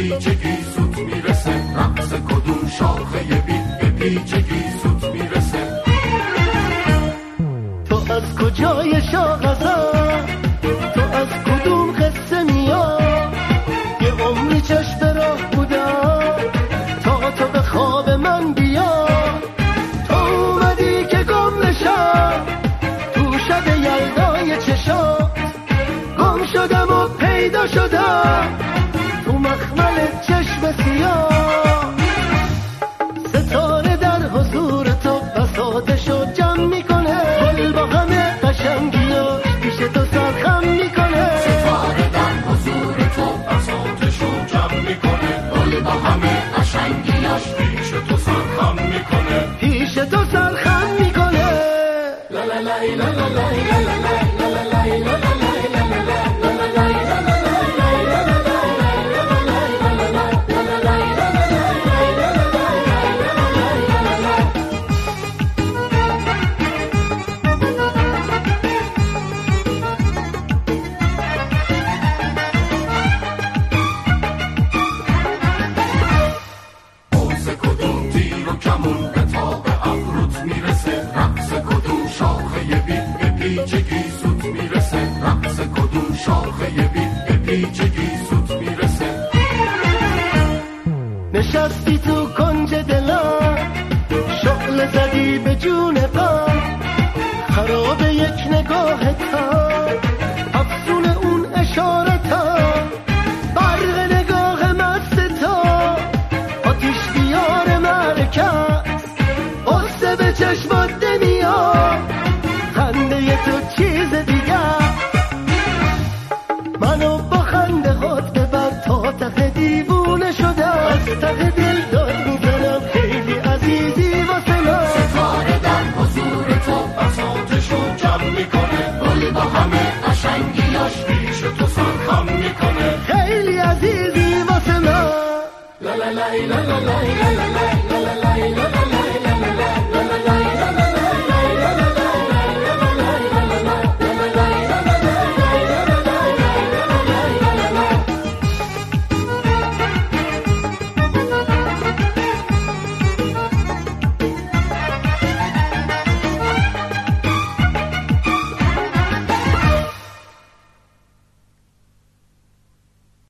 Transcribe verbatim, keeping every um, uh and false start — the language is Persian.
پیچگی زود میرسه، رقص کدوم شاخه بید به پیچگی زود میرسه. تو از کجای شاغزم، تو از کدوم قصه میاد؟ یه عمری چشم راه بودم تا تو به خواب من بیا. تو اومدی که گم نشم تو شب یلدای چشات، گم شدم و پیدا شدم تو مخمل چشم سیاه. ستاره در حضور تو بساطشو جمع میکنه، گل با همه قشنگیاش پیش تو سرخم میکنه. ستاره در حضور تو بساطشو جمع میکنه، گل با همه قشنگیاش پیش تو سرخم میکنه. پیش تو سرخم میکنه. لا لا لا لا لا لا لا لا لا. پیچگی زود میرسه، رقص کدوم شاخه بید به پیچگی زود میرسه. نشستی تو کنج دلم، شغل زدی به جون غم، خراب یک نگاه تا، افسون اون اشاره تا، برق نگاه مست تا، آتیش بیار مرکز، قصه به چشمات نمیاد، خنده تو چیز دیگه. منو با خنده خود ببر تا ته دیوونه شده، از ته دل داد میزنم خیلی عزیزی واسه من. ستاره در حضور تو بساطشو جمع میکنه، گل با همه قشنگیاش پیش تو سرخم میکنه. خیلی عزیزی واسه من. لا لا لا لا لا لا لا.